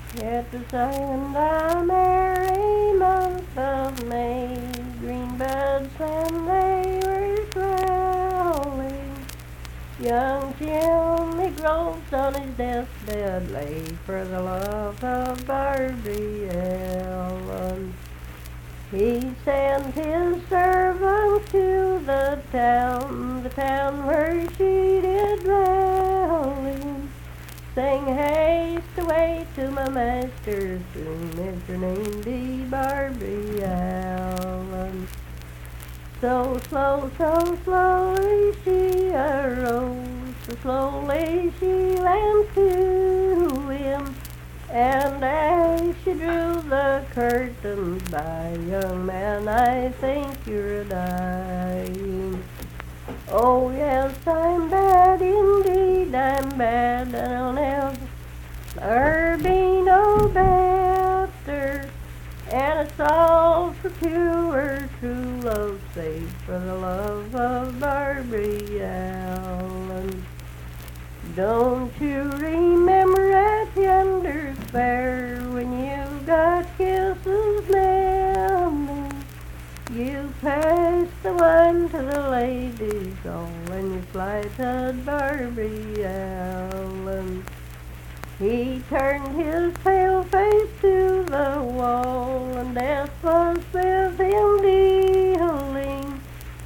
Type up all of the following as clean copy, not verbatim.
Yet the sun the merry month of May, green buds when they were swelling, young Jimmy Groves on his deathbed lay for the love of Barbie Ellen. He sent his servants to the town where she did dwell in, saying, haste away to my master soon, if your name be Barbie Allen. So slowly she arose, so slowly she went to him, and as she drew the curtains by, young man, I think you're dying. Oh yes, I'm bad indeed, I'm bad, and I'll never be no better. And it's all for pure true love's sake, for the love of Barbie Allen. Don't you remember at yonder fair when you got kisses many? You passed the wine to the ladies all, and you flighted Barbie Allen. He turned his pale face to the wall, and death was with him dealing.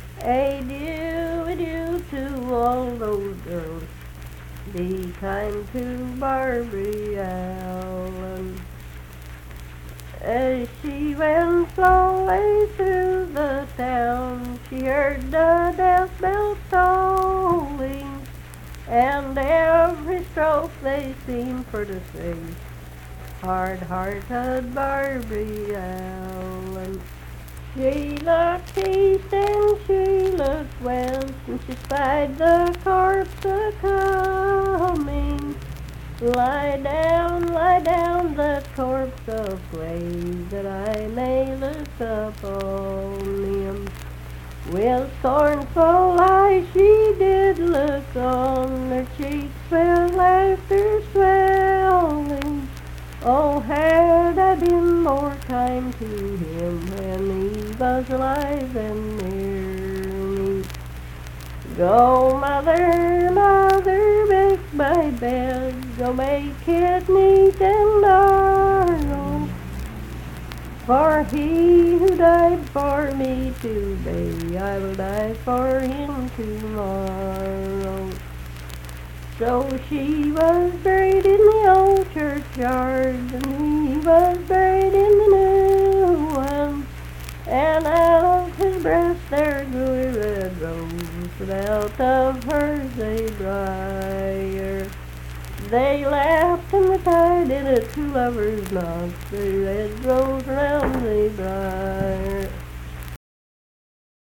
Adieu to all those girls, be kind to Barbie Allen. As she went slowly through the town, she heard the death bell tolling, and every stroke they seemed for to say, hard-hearted Barbie Allen. She looked east and she looked west, and she spied the corpse a-coming. Lie down, the corpse of slaves, that I may look upon him. With scornful eyes she did look on, her cheeks with laughter swelling. Oh, had I been more kind to him when he was alive and near me. Go, mother, make my bed, go make it neat and dark. For he who died for me today, I will die for him tomorrow. So she was buried in the old churchyard, and he was buried in the new one. And out of his breast there grew a red rose, but out of hers a briar. They laughed and they tied in a two lovers' knot, the red rose round the briar.